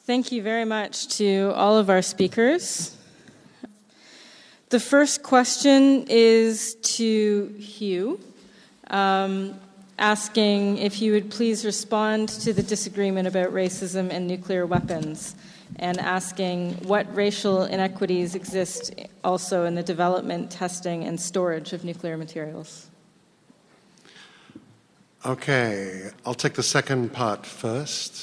Thank you very much to all of our speakers. The first question is to Hugh, asking if he would please respond to the disagreement about racism and nuclear weapons, and asking what racial inequities exist also in the development, testing, and storage of nuclear materials. Okay, I'll take the second part first.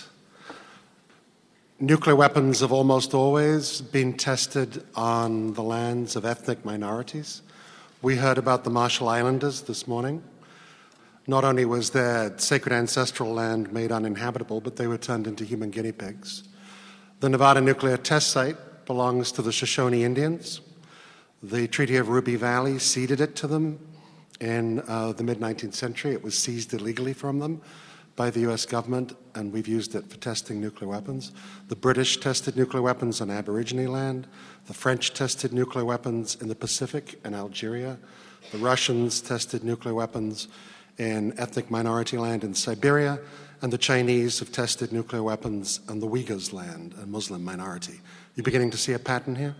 Nuclear weapons have almost always been tested on the lands of ethnic minorities. We heard about the Marshall Islanders this morning. Not only was their sacred ancestral land made uninhabitable, but they were turned into human guinea pigs. The Nevada nuclear test site belongs to the Shoshone Indians. The Treaty of Ruby Valley ceded it to them in the mid-19th century. It was seized illegally from them by the US government, and we've used it for testing nuclear weapons. The British tested nuclear weapons on Aborigine land. The French tested nuclear weapons in the Pacific and Algeria. The Russians tested nuclear weapons in ethnic minority land in Siberia, and the Chinese have tested nuclear weapons on the Uyghurs land, a Muslim minority. You're beginning to see a pattern here?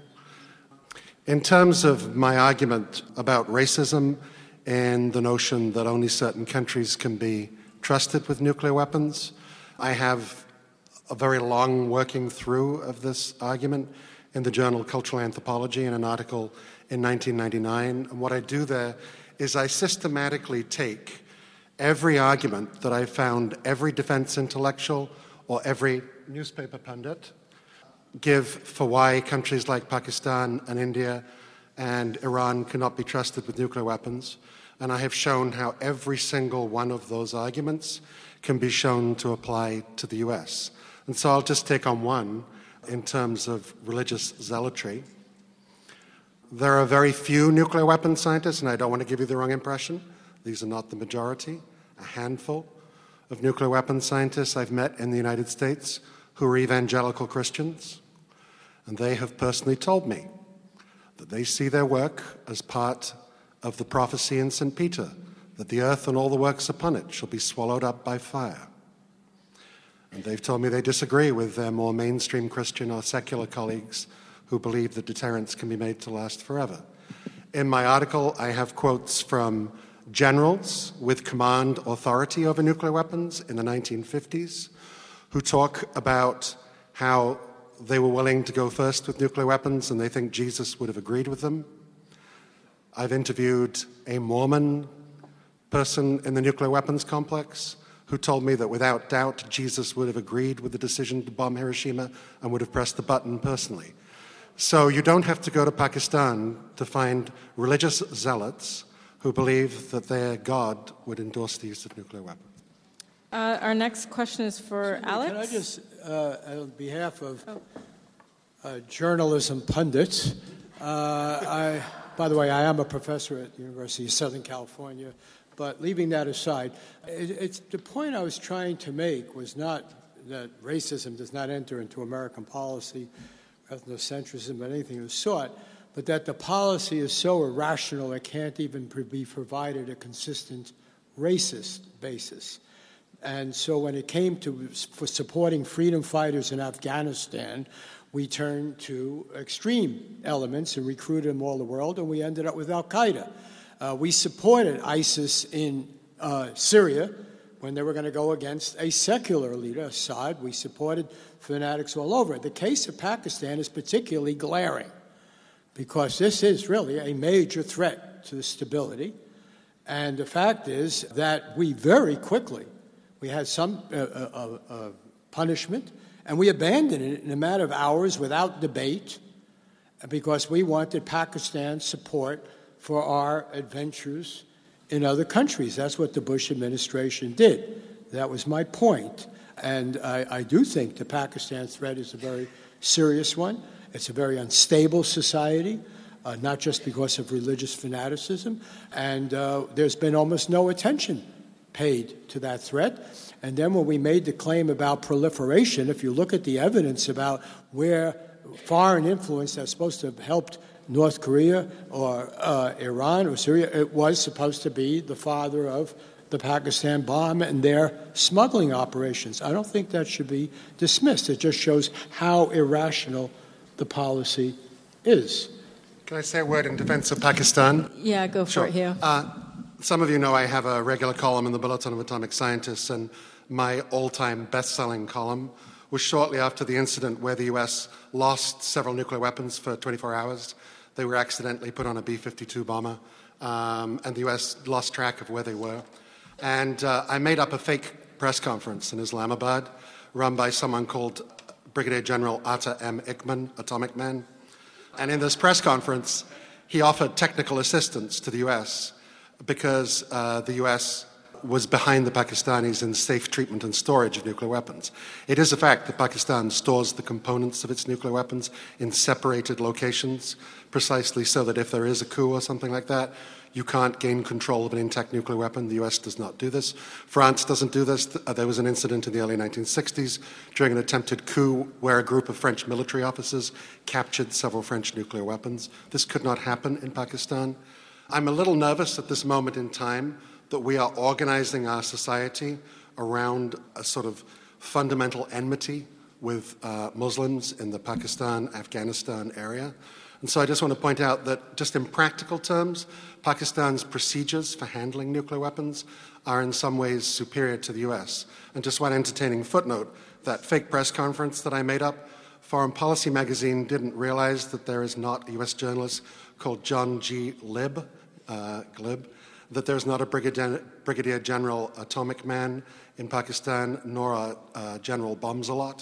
In terms of my argument about racism and the notion that only certain countries can be trusted with nuclear weapons, I have a very long working through of this argument in the journal Cultural Anthropology in an article in 1999. And what I do there is I systematically take every argument that I found every defense intellectual or every newspaper pundit give for why countries like Pakistan and India and Iran cannot be trusted with nuclear weapons. And I have shown how every single one of those arguments can be shown to apply to the US. And so I'll just take on one in terms of religious zealotry. There are very few nuclear weapons scientists, and I don't want to give you the wrong impression. These are not the majority. A handful of nuclear weapons scientists I've met in the United States who are evangelical Christians, and they have personally told me that they see their work as part of the prophecy in St. Peter, that the earth and all the works upon it shall be swallowed up by fire. And they've told me they disagree with their more mainstream Christian or secular colleagues who believe that deterrence can be made to last forever. In my article, I have quotes from generals with command authority over nuclear weapons in the 1950s who talk about how they were willing to go first with nuclear weapons and they think Jesus would have agreed with them. I've interviewed a Mormon person in the nuclear weapons complex who told me that without doubt Jesus would have agreed with the decision to bomb Hiroshima and would have pressed the button personally. So you don't have to go to Pakistan to find religious zealots who believe that their God would endorse the use of nuclear weapons. Our next question is for Alex. Can I just, on behalf of journalism pundits, by the way, I am a professor at the University of Southern California, but leaving that aside, the point I was trying to make was not that racism does not enter into American policy, ethnocentrism, or anything of the sort, but that the policy is so irrational it can't even be provided a consistent racist basis. And so when it came to supporting freedom fighters in Afghanistan, we turned to extreme elements and recruited them all over the world, and we ended up with al-Qaeda. We supported ISIS in Syria when they were going to go against a secular leader, Assad. We supported fanatics all over. The case of Pakistan is particularly glaring because this is really a major threat to the stability. And the fact is that we very quickly, we had some punishment, and we abandoned it in a matter of hours without debate because we wanted Pakistan's support for our adventures in other countries. That's what the Bush administration did. That was my point. And I do think the Pakistan threat is a very serious one. It's a very unstable society, not just because of religious fanaticism. And there's been almost no attention paid to that threat. And then when we made the claim about proliferation, if you look at the evidence about where foreign influence that's supposed to have helped North Korea or Iran or Syria, it was supposed to be the father of the Pakistan bomb and their smuggling operations. I don't think that should be dismissed. It just shows how irrational the policy is. Can I say a word in defense of Pakistan? Yeah, go for it, Hugh. Some of you know I have a regular column in the Bulletin of Atomic Scientists, and my all-time best-selling column was shortly after the incident where the U.S. lost several nuclear weapons for 24 hours. They were accidentally put on a B-52 bomber, and the U.S. lost track of where they were. And I made up a fake press conference in Islamabad run by someone called Brigadier General Atta M. Ikman, Atomic Man. And in this press conference, he offered technical assistance to the U.S. because the U.S. was behind the Pakistanis in safe treatment and storage of nuclear weapons. It is a fact that Pakistan stores the components of its nuclear weapons in separated locations, precisely so that if there is a coup or something like that, you can't gain control of an intact nuclear weapon. The US does not do this. France doesn't do this. There was an incident in the early 1960s during an attempted coup where a group of French military officers captured several French nuclear weapons. This could not happen in Pakistan. I'm a little nervous at this moment in time that we are organizing our society around a sort of fundamental enmity with Muslims in the Pakistan-Afghanistan area. And so I just want to point out that just in practical terms, Pakistan's procedures for handling nuclear weapons are in some ways superior to the US. And just one entertaining footnote, that fake press conference that I made up, Foreign Policy magazine didn't realize that there is not a US journalist called John G. Glib, that there's not a Brigadier General Atomic Man in Pakistan, nor a General Bombs-a-Lot.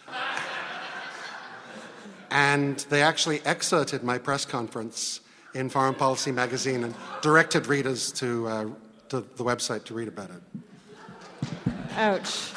And they actually excerpted my press conference in Foreign Policy magazine and directed readers to the website to read about it. Ouch.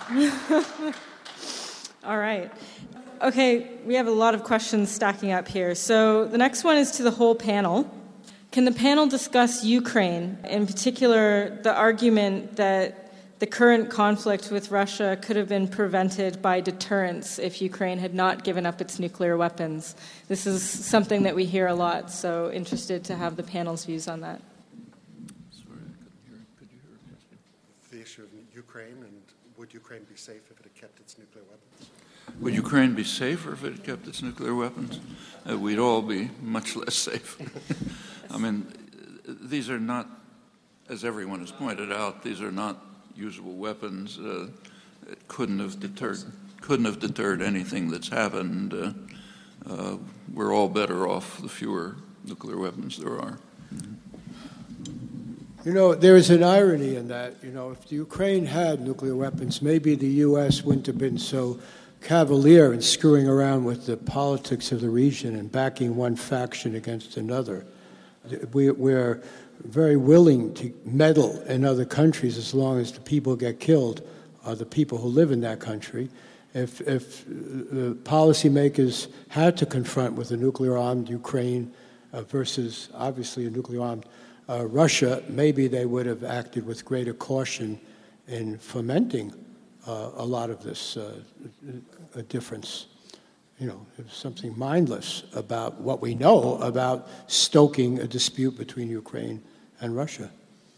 All right. Okay, we have a lot of questions stacking up here. So the next one is to the whole panel. Can the panel discuss Ukraine, in particular the argument that the current conflict with Russia could have been prevented by deterrence if Ukraine had not given up its nuclear weapons? This is something that we hear a lot, so interested to have the panel's views on that. Sorry, I couldn't hear. Could you hear a question? The issue of Ukraine, and would Ukraine be safe if it had kept its nuclear weapons? Would Ukraine be safer if it had kept its nuclear weapons? We'd all be much less safe. I mean, these are not, as everyone has pointed out, these are not usable weapons. It couldn't have deterred anything that's happened. We're all better off the fewer nuclear weapons there are. You know, there is an irony in that. You know, if Ukraine had nuclear weapons, maybe the U.S. wouldn't have been so cavalier in screwing around with the politics of the region and backing one faction against another. We're very willing to meddle in other countries as long as the people who get killed are the people who live in that country. If policymakers had to confront with a nuclear-armed Ukraine versus obviously a nuclear-armed Russia, maybe they would have acted with greater caution in fomenting a lot of this difference. You know, there's something mindless about what we know about stoking a dispute between Ukraine and Russia.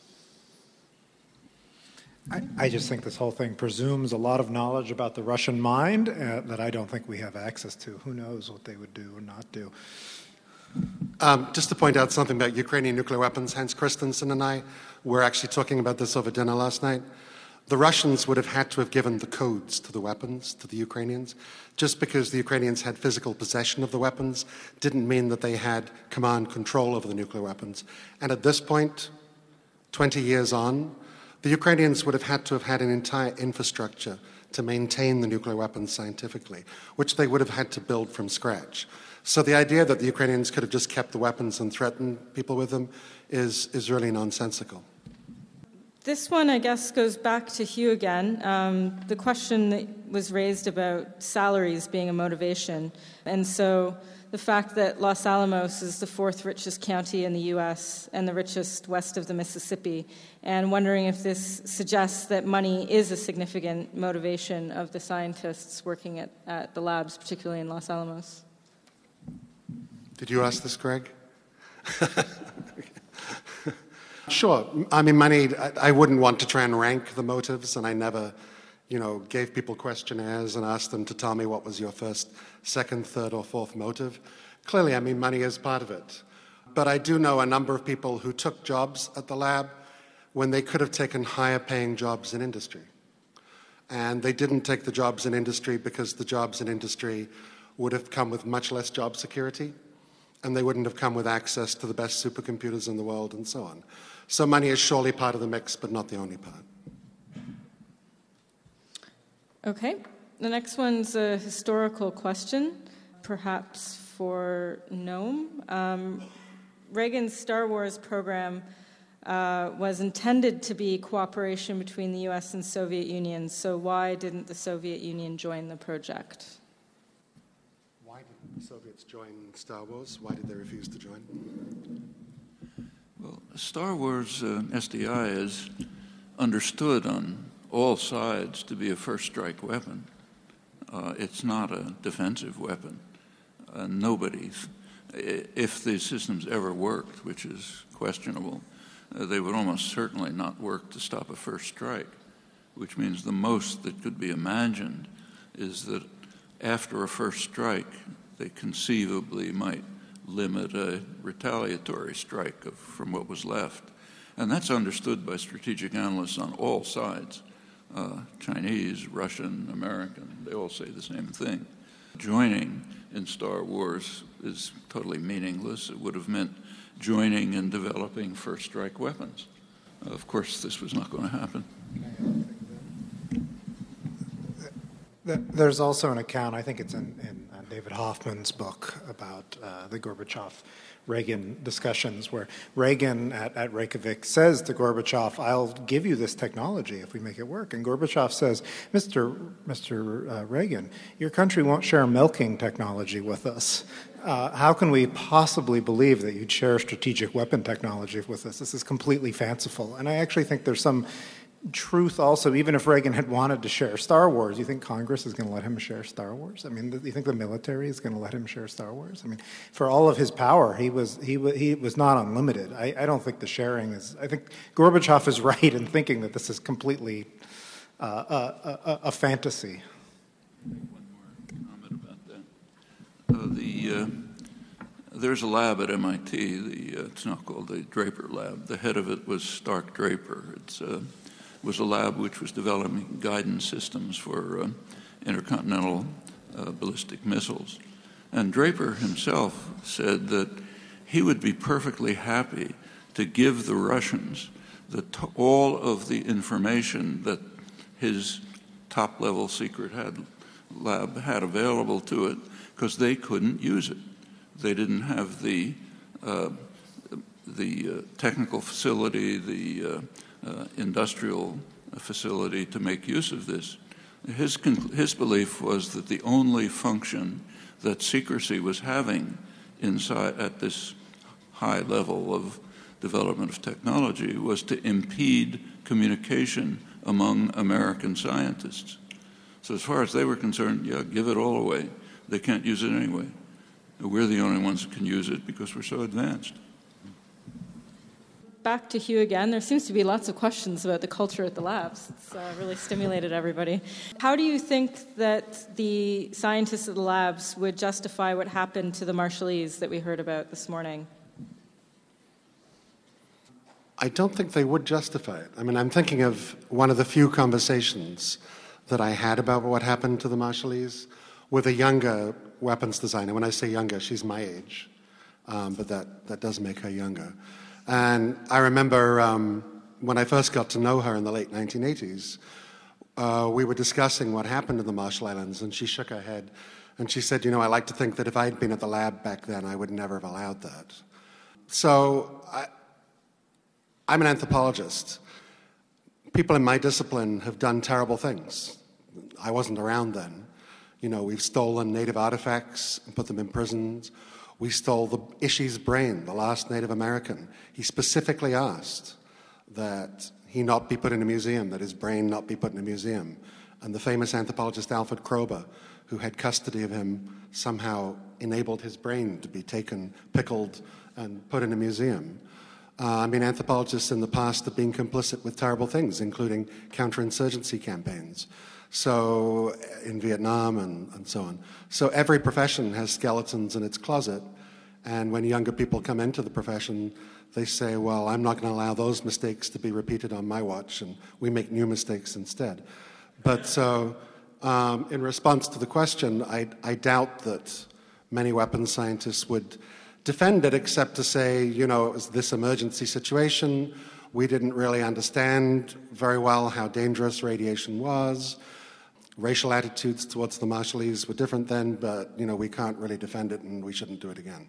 I just think this whole thing presumes a lot of knowledge about the Russian mind that I don't think we have access to. Who knows what they would do or not do. Just to point out something about Ukrainian nuclear weapons, Hans Christensen and I were actually talking about this over dinner last night. The Russians would have had to have given the codes to the weapons to the Ukrainians. Just because the Ukrainians had physical possession of the weapons didn't mean that they had command control over the nuclear weapons. And at this point, 20 years on, the Ukrainians would have had an entire infrastructure to maintain the nuclear weapons scientifically, which they would have had to build from scratch. So the idea that the Ukrainians could have just kept the weapons and threatened people with them is really nonsensical. This one, I guess, goes back to Hugh again. The question that was raised about salaries being a motivation. And so the fact that Los Alamos is the fourth richest county in the U.S. and the richest west of the Mississippi, and wondering if this suggests that money is a significant motivation of the scientists working at the labs, particularly in Los Alamos. Did you ask this, Greg? Sure. I mean, money, I wouldn't want to try and rank the motives, and I never, gave people questionnaires and asked them to tell me what was your first, second, third, or fourth motive. Clearly, I mean, money is part of it. But I do know a number of people who took jobs at the lab when they could have taken higher paying jobs in industry. And they didn't take the jobs in industry because the jobs in industry would have come with much less job security, and they wouldn't have come with access to the best supercomputers in the world and so on. So money is surely part of the mix, but not the only part. Okay. The next one's a historical question, perhaps for Noam. Reagan's Star Wars program was intended to be cooperation between the U.S. and Soviet Union, so why didn't the Soviet Union join the project? Why didn't the Soviets join Star Wars? Why did they refuse to join? Well, Star Wars SDI is understood on all sides to be a first strike weapon. It's not a defensive weapon. If these systems ever worked, which is questionable, they would almost certainly not work to stop a first strike, which means the most that could be imagined is that after a first strike, they conceivably might limit a retaliatory strike from what was left. And that's understood by strategic analysts on all sides. Chinese, Russian, American, they all say the same thing. Joining in Star Wars is totally meaningless. It would have meant joining and developing first strike weapons. Of course, this was not going to happen. There's also an account, I think it's in David Hoffman's book about the Gorbachev-Reagan discussions, where Reagan at Reykjavik says to Gorbachev, "I'll give you this technology if we make it work." And Gorbachev says, Mr. Reagan, your country won't share milking technology with us. How can we possibly believe that you'd share strategic weapon technology with us? This is completely fanciful. And I actually think there's some truth also, even if Reagan had wanted to share Star Wars, you think Congress is going to let him share Star Wars? I mean, do you think the military is going to let him share Star Wars? I mean, for all of his power, he was not unlimited. I don't think the sharing is. I think Gorbachev is right in thinking that this is completely a fantasy. One more comment about that. There's a lab at MIT. It's not called the Draper Lab. The head of it was Stark Draper. Was a lab which was developing guidance systems for intercontinental ballistic missiles. And Draper himself said that he would be perfectly happy to give the Russians all of the information that his top-level secret lab had available to it, because they couldn't use it. They didn't have the technical facility, the industrial facility to make use of this. His belief was that the only function that secrecy was having inside at this high level of development of technology was to impede communication among American scientists. So as far as they were concerned, yeah, give it all away. They can't use it anyway. We're the only ones that can use it because we're so advanced. Back to Hugh again. There seems to be lots of questions about the culture at the labs. It's really stimulated everybody. How do you think that the scientists at the labs would justify what happened to the Marshallese that we heard about this morning? I don't think they would justify it. I mean, I'm thinking of one of the few conversations that I had about what happened to the Marshallese with a younger weapons designer. When I say younger, she's my age, but that does make her younger. And I remember when I first got to know her in the late 1980s, we were discussing what happened to the Marshall Islands, and she shook her head, and she said, I like to think that if I had been at the lab back then, I would never have allowed that. So I'm an anthropologist. People in my discipline have done terrible things. I wasn't around then. We've stolen native artifacts and put them in prisons. We stole the Ishi's brain, the last Native American. He specifically asked that he not be put in a museum, that his brain not be put in a museum. And the famous anthropologist Alfred Kroeber, who had custody of him, somehow enabled his brain to be taken, pickled, and put in a museum. Anthropologists in the past have been complicit with terrible things, including counterinsurgency campaigns. So, in Vietnam and so on. So every profession has skeletons in its closet, and when younger people come into the profession, they say, well, I'm not going to allow those mistakes to be repeated on my watch, and we make new mistakes instead. But so, in response to the question, I doubt that many weapons scientists would defend it, except to say, it was this emergency situation. We didn't really understand very well how dangerous radiation was. Racial attitudes towards the Marshallese were different then, but, we can't really defend it, and we shouldn't do it again.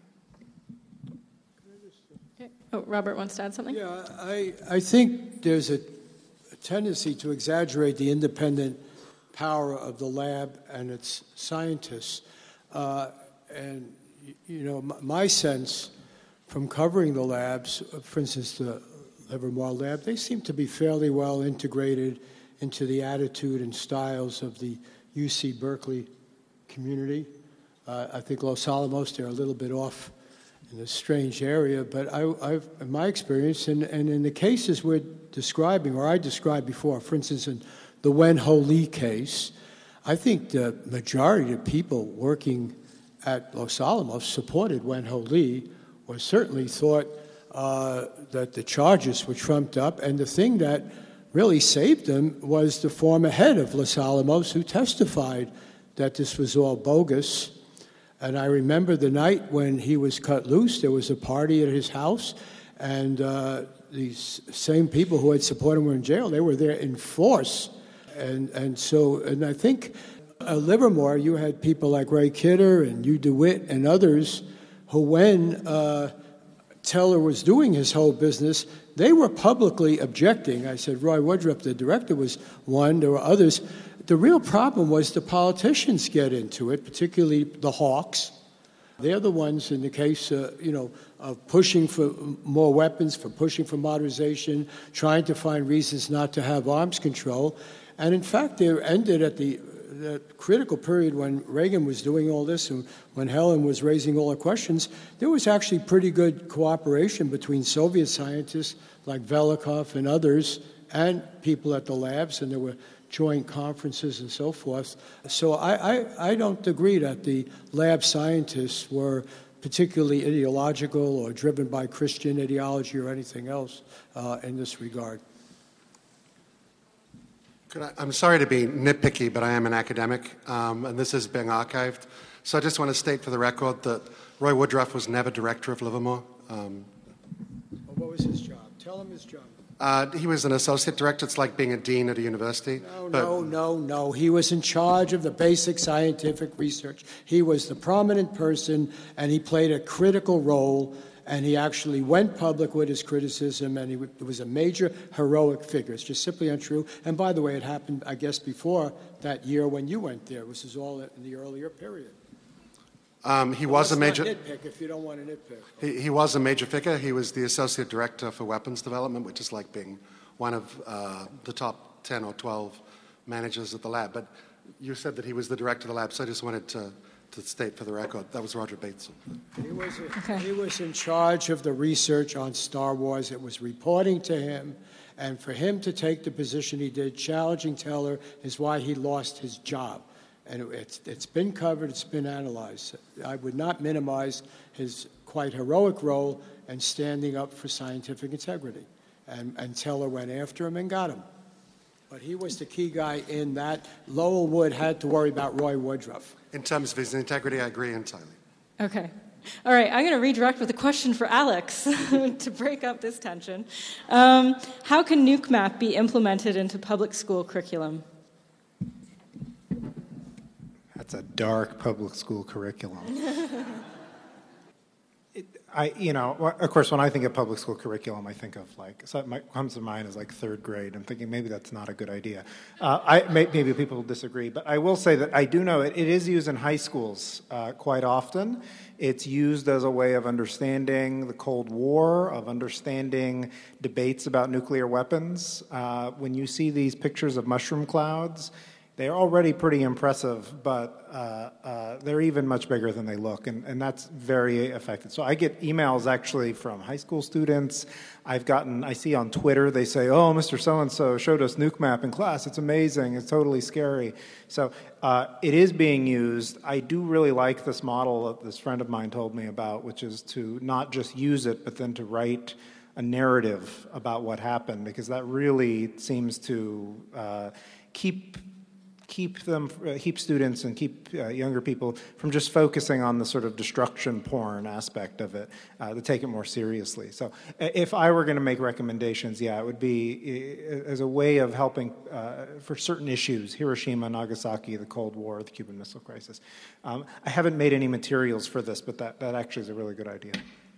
Okay. Oh, Robert wants to add something? Yeah, I think there's a tendency to exaggerate the independent power of the lab and its scientists. My sense from covering the labs, for instance, the Livermore lab, they seem to be fairly well integrated into the attitude and styles of the UC Berkeley community. I think Los Alamos, they're a little bit off in a strange area, but I've, in my experience, and in the cases we're describing, or I described before, for instance, in the Wen Ho Lee case, I think the majority of people working at Los Alamos supported Wen Ho Lee, or certainly thought that the charges were trumped up, and the thing that really saved him was the former head of Los Alamos, who testified that this was all bogus. And I remember the night when he was cut loose, there was a party at his house, and these same people who had supported him were in jail. They were there in force. And I think at Livermore, you had people like Ray Kidder and Hugh DeWitt and others who, when Teller was doing his whole business, they were publicly objecting. I said Roy Woodruff, the director, was one. There were others. The real problem was the politicians get into it, particularly the hawks. They're the ones in the case, of pushing for more weapons, for pushing for modernization, trying to find reasons not to have arms control. And in fact, they ended at the critical period when Reagan was doing all this and when Helen was raising all the questions. There was actually pretty good cooperation between Soviet scientists like Velikov and others and people at the labs, and there were joint conferences and so forth. So I don't agree that the lab scientists were particularly ideological or driven by Christian ideology or anything else in this regard. I'm sorry to be nitpicky, but I am an academic, and this is being archived. So I just want to state for the record that Roy Woodruff was never director of Livermore. What was his job? Tell him his job. He was an associate director. It's like being a dean at a university. No. He was in charge of the basic scientific research. He was the prominent person, and he played a critical role. And he actually went public with his criticism, and he was a major heroic figure. It's just simply untrue. And by the way, it happened, I guess, before that year when you went there. This is all in the earlier period. He was a major. Nitpick if you don't want to nitpick. He was a major figure. He was the associate director for weapons development, which is like being one of the top 10 or 12 managers at the lab. But you said that he was the director of the lab, so I just wanted to state for the record, that was Roger Bateson. He was in charge of the research on Star Wars. It was reporting to him, and for him to take the position he did, challenging Teller, is why he lost his job. And it's been covered, it's been analyzed. I would not minimize his quite heroic role in standing up for scientific integrity. And Teller went after him and got him. But he was the key guy in that. Lowell Wood had to worry about Roy Woodruff. In terms of his integrity, I agree entirely. Okay. All right, I'm going to redirect with a question for Alex to break up this tension. How can NukeMap be implemented into public school curriculum? That's a dark public school curriculum. Of course, when I think of public school curriculum, I think of what comes to mind is like third grade. I'm thinking maybe that's not a good idea. Maybe people will disagree, but I will say that I do know it is used in high schools quite often. It's used as a way of understanding the Cold War, of understanding debates about nuclear weapons. When you see these pictures of mushroom clouds, They're already pretty impressive, but they're even much bigger than they look, and that's very effective. So I get emails actually from high school students. I see on Twitter, they say, oh, Mr. So-and-so showed us Nuke Map in class. It's amazing. It's totally scary. So it is being used. I do really like this model that this friend of mine told me about, which is to not just use it, but then to write a narrative about what happened, because that really seems to keep students and keep younger people from just focusing on the sort of destruction porn aspect of it, to take it more seriously. So if I were going to make recommendations, it would be as a way of helping for certain issues, Hiroshima, Nagasaki, the Cold War, the Cuban Missile Crisis. I haven't made any materials for this, but that actually is a really good idea.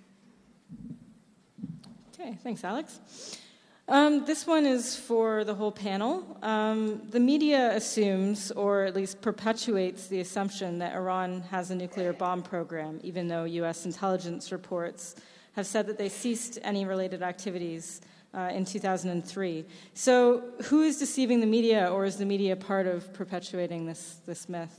Okay, thanks, Alex. This one is for the whole panel. The media assumes, or at least perpetuates, the assumption that Iran has a nuclear bomb program, even though U.S. intelligence reports have said that they ceased any related activities in 2003. So who is deceiving the media, or is the media part of perpetuating this myth?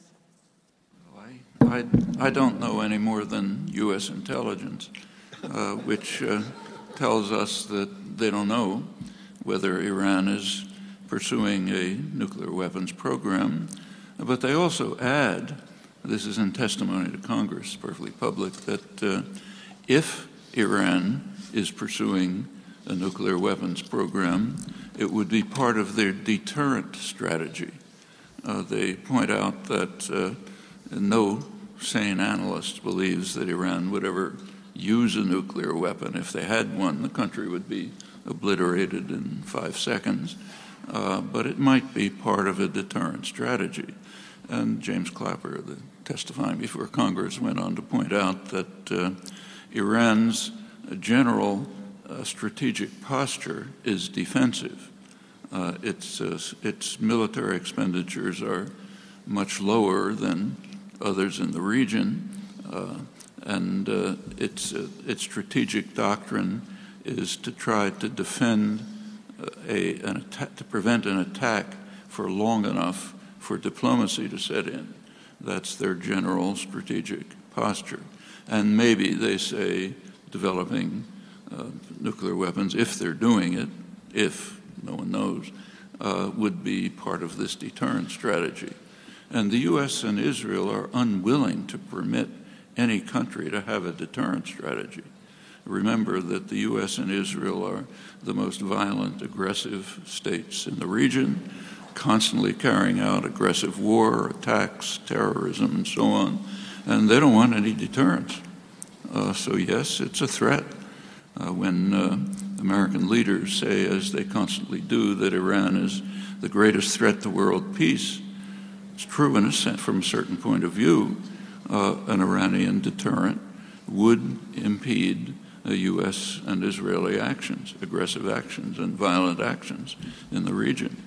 I don't know any more than U.S. intelligence, which tells us that they don't know whether Iran is pursuing a nuclear weapons program. But they also add, this is in testimony to Congress, perfectly public, that if Iran is pursuing a nuclear weapons program, it would be part of their deterrent strategy. They point out that no sane analyst believes that Iran would ever use a nuclear weapon. If they had one, the country would be obliterated in 5 seconds. But it might be part of a deterrent strategy. And James Clapper, testifying before Congress, went on to point out that Iran's general strategic posture is defensive. Its military expenditures are much lower than others in the region, and its strategic doctrine is to try to defend to prevent an attack for long enough for diplomacy to set in. That's their general strategic posture. And maybe, they say, developing nuclear weapons, if they're doing it, if no one knows, would be part of this deterrent strategy. And the U.S. and Israel are unwilling to permit any country to have a deterrent strategy. Remember that the U.S. and Israel are the most violent, aggressive states in the region, constantly carrying out aggressive war, attacks, terrorism, and so on. And they don't want any deterrence. So yes, it's a threat. When American leaders say, as they constantly do, that Iran is the greatest threat to world peace, it's true in a sense. From a certain point of view, an Iranian deterrent would impede U.S. and Israeli actions, aggressive actions and violent actions in the region.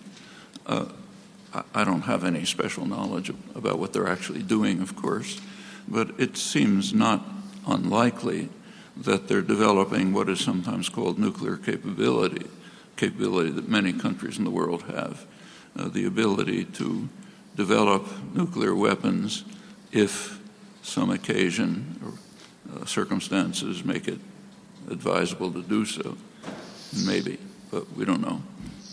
I don't have any special knowledge about what they're actually doing, of course, but it seems not unlikely that they're developing what is sometimes called nuclear capability that many countries in the world have, the ability to develop nuclear weapons if some occasion or circumstances make it advisable to do so. Maybe, but we don't know.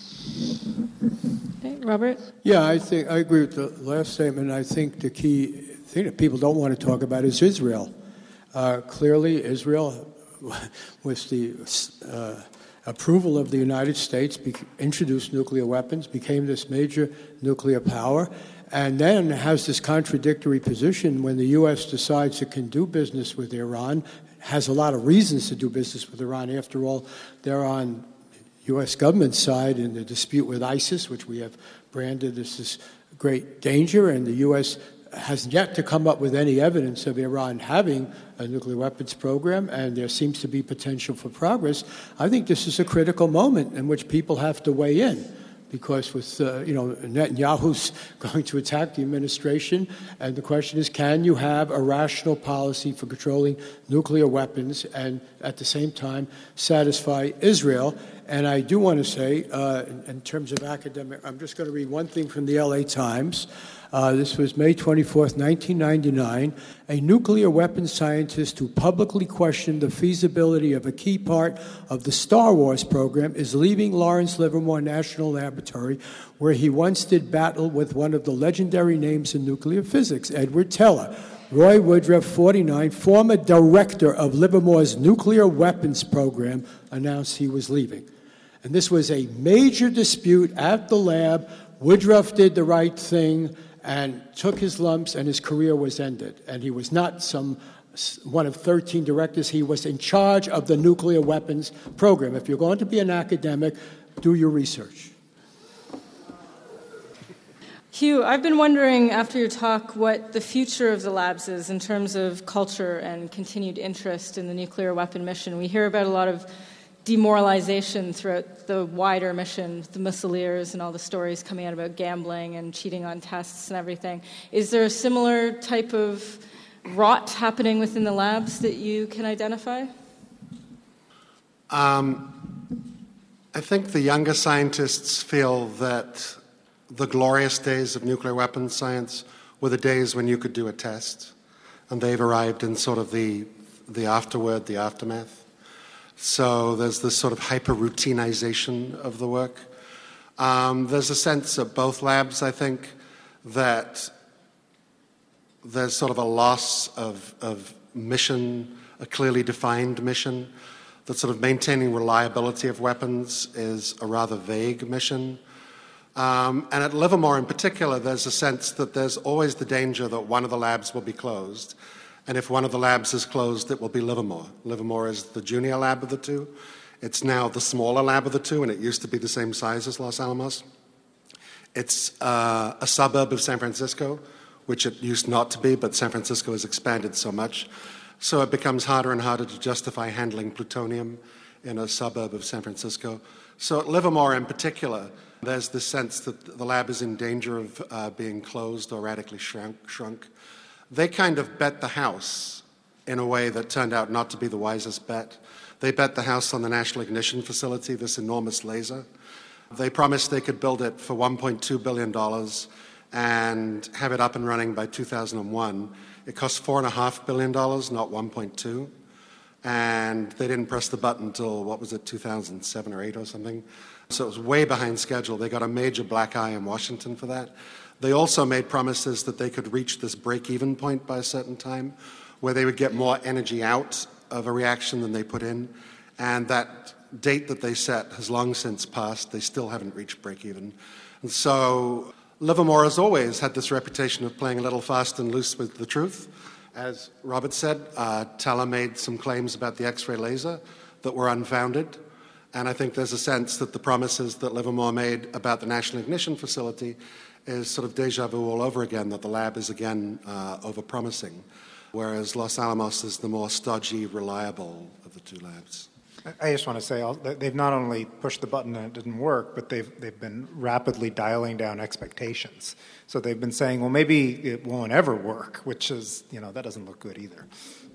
Okay, Robert? Yeah, I agree with the last statement. I think the key thing that people don't want to talk about is Israel. Clearly, Israel, with the approval of the United States, introduced nuclear weapons, became this major nuclear power, and then has this contradictory position when the U.S. decides it can do business with Iran, has a lot of reasons to do business with Iran. After all, they're on U.S. government side in the dispute with ISIS, which we have branded as this great danger, and the U.S. has yet to come up with any evidence of Iran having a nuclear weapons program, and there seems to be potential for progress. I think this is a critical moment in which people have to weigh in, because with Netanyahu's going to attack the administration, and the question is, can you have a rational policy for controlling nuclear weapons and at the same time satisfy Israel? And I do want to say, in terms of academic, I'm just going to read one thing from the LA Times. This was May 24th, 1999. A nuclear weapons scientist who publicly questioned the feasibility of a key part of the Star Wars program is leaving Lawrence Livermore National Laboratory, where he once did battle with one of the legendary names in nuclear physics, Edward Teller. Roy Woodruff, 49, former director of Livermore's nuclear weapons program, announced he was leaving. And this was a major dispute at the lab. Woodruff did the right thing and took his lumps, and his career was ended. And he was not one of 13 directors. He was in charge of the nuclear weapons program. If you're going to be an academic, do your research. Hugh, I've been wondering, after your talk, what the future of the labs is in terms of culture and continued interest in the nuclear weapon mission. We hear about a lot of demoralization throughout the wider mission, the missileers and all the stories coming out about gambling and cheating on tests and everything. Is there a similar type of rot happening within the labs that you can identify? I think the younger scientists feel that the glorious days of nuclear weapons science were the days when you could do a test, and they've arrived in sort of the afterword, the aftermath. So there's this sort of hyper-routinization of the work. There's a sense at both labs, I think, that there's sort of a loss of mission, a clearly defined mission, that sort of maintaining reliability of weapons is a rather vague mission. And at Livermore in particular, there's a sense that there's always the danger that one of the labs will be closed. And if one of the labs is closed, it will be Livermore. Livermore is the junior lab of the two. It's now the smaller lab of the two, and it used to be the same size as Los Alamos. It's a suburb of San Francisco, which it used not to be, but San Francisco has expanded so much. So it becomes harder and harder to justify handling plutonium in a suburb of San Francisco. So at Livermore in particular, there's this sense that the lab is in danger of being closed or radically shrunk. They kind of bet the house in a way that turned out not to be the wisest bet. They bet the house on the National Ignition Facility, this enormous laser. They promised they could build it for $1.2 billion and have it up and running by 2001. It cost $4.5 billion, not 1.2. And they didn't press the button until, 2007 or 8 or something. So it was way behind schedule. They got a major black eye in Washington for that. They also made promises that they could reach this break-even point by a certain time, where they would get more energy out of a reaction than they put in. And that date that they set has long since passed. They still haven't reached break-even. And so Livermore has always had this reputation of playing a little fast and loose with the truth. As Robert said, Teller made some claims about the X-ray laser that were unfounded. And I think there's a sense that the promises that Livermore made about the National Ignition Facility is sort of deja vu all over again, that the lab is again over-promising, whereas Los Alamos is the more stodgy, reliable of the two labs. I just want to say they've not only pushed the button and it didn't work, but they've been rapidly dialing down expectations. So they've been saying, well, maybe it won't ever work, which is, that doesn't look good either.